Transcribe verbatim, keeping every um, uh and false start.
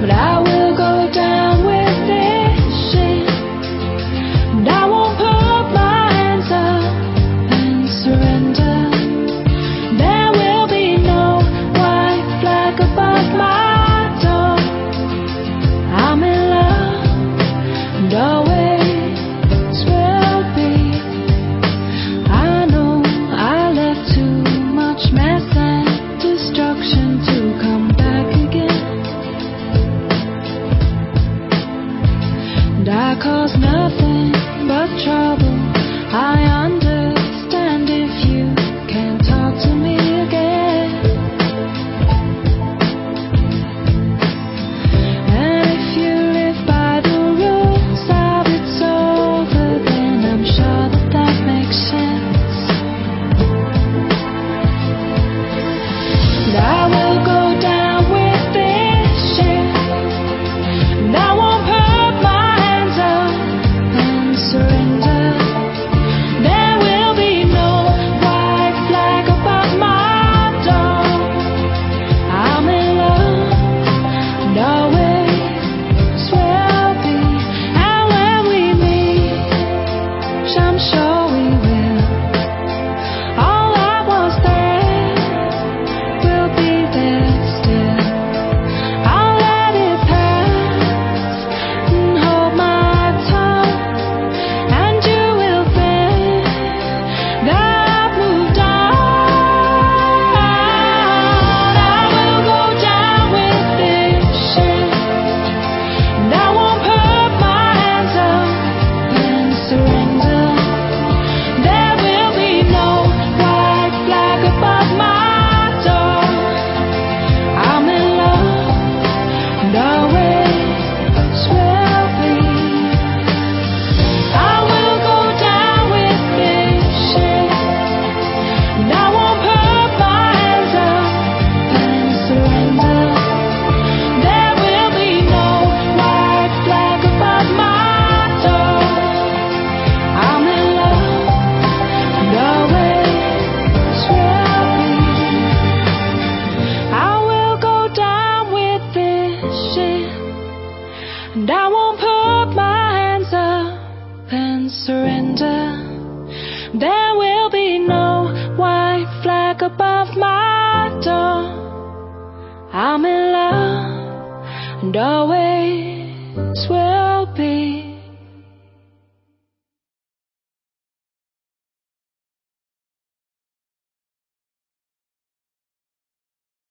but I will go down with this ship, and I won't put my hands up and surrender. There will be no white flag above my door. I'm in love, and always will be. I know I left too much mess and destruction to come back again, and I caused nothing but trouble. I understand if you can't talk to me again, and if you live by the rules of it's over, then I'm sure that that makes sense. And I will go down with this ship, and I won't put my hands up and surrender. There will be no white flag above my door. I'm in love, and always will be. And when we meet, which I'm sure we will, all that was there will be there still. I'll let it pass and hold my tongue, and you will think that I've moved on. I will go down with this ship, and I won't put my hands up and surrender. There will be no white flag above my door. I'm in love, and always will be. I will go down with this ship, and I won't put my hands up and surrender. There will be no white flag above my door. I'm in love, and always will be. I will go down with this ship, and I won't put my hands up and surrender. There will be no white flag above my door. I'm in love, and always will